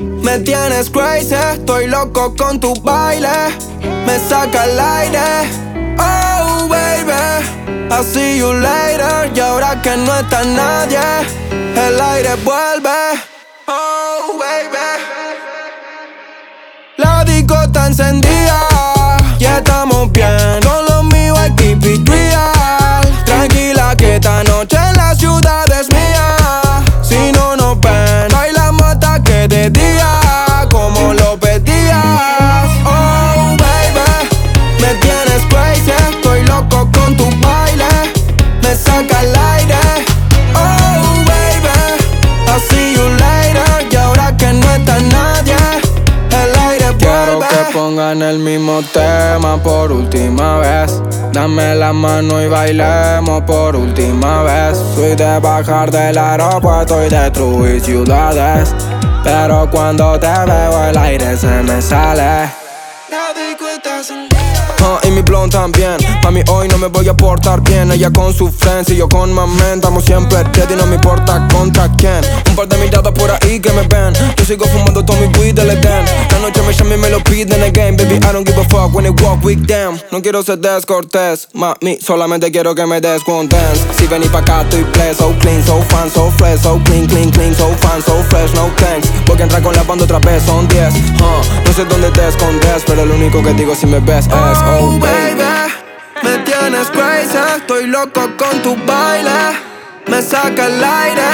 Me tienes crazy, estoy loco con tu baile. Me saca el aire, oh baby. I'll see you later. Y ahora que no está nadie, el aire vuelve, oh baby. La disco está encendida y estamos bien. Con lo mío hay keep it real. Tranquila que esta noche la ciudad es mía. Si no nos ven, bailamos hasta que de día, como lo pedías. Oh baby, me tienes crazy, estoy loco con tu baile. Me saca el aire, oh baby. I'll see you later. Y ahora que no está nadie, el aire vuelve. Quiero que pongan el mismo tema por última vez. Dame la mano y bailemos por última vez. Soy de bajar del aeropuerto y destruir ciudades, pero cuando te veo el aire se me sale. Y mi blonde también. Mami, hoy no me voy a portar bien. Ella con su friends y yo con my man. Estamos siempre ready, no me importa contra quién. Un par de miradas por ahí que me ven. Yo sigo fumando todo mi weed del Edén. La noche me llama y me lo piden again. Baby, I don't give a fuck when they walk with them. No quiero ser descortés, mami, solamente quiero que me des con dance. Si vení pa' acá estoy blessed, so clean, so fun, so fresh. So clean, clean, clean, so fun, so fresh, no thanks. Porque entrar con la banda otra vez son 10. No sé dónde te escondes, pero lo único que digo si me ves es oh baby. Me tienes crazy, estoy loco con tu baile. Me saca el aire,